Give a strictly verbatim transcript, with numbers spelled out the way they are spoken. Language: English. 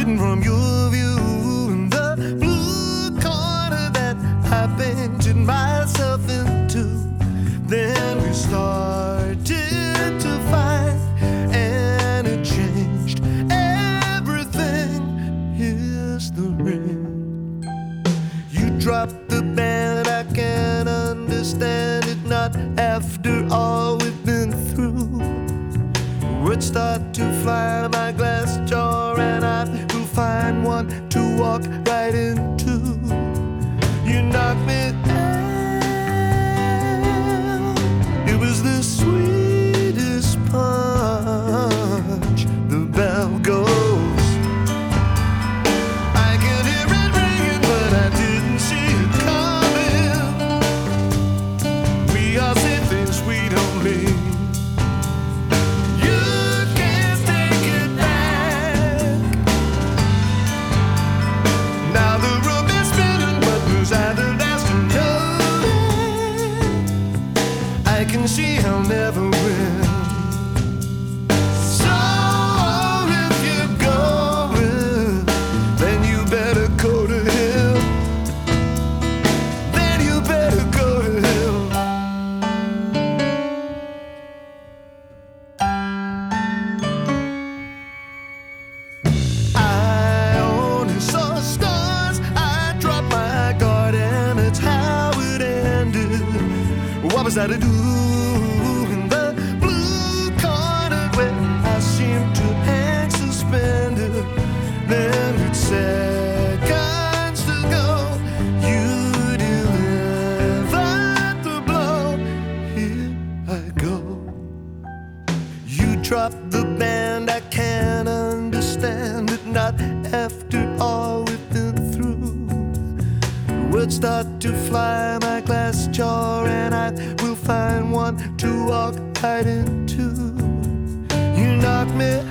hidden from your view in the blue corner that I painted myself into. Then we started to fight, and it changed everything. Here's the ring. You dropped the band, I can't understand it, not after all we've been through. Words start to fly, my glass jar, and I will find one to walk right into. You knocked me down. It was the sweetest punch. The bell goes. I can hear it ringing, but I didn't see it coming. We all say things we don't mean. I can see I'll never win. So if you're going, then you better go to him. Then you better go to him. I only saw stars. I dropped my guard, and it's how it ended. What was I to do in the blue corner where I seemed to hang suspended? Then with seconds to go, you delivered the blow. Here I go. You dropped the band, I can't understand it, not after all we've been through. Words start to fly, my glass jar, and I will find one to walk right into. You knock me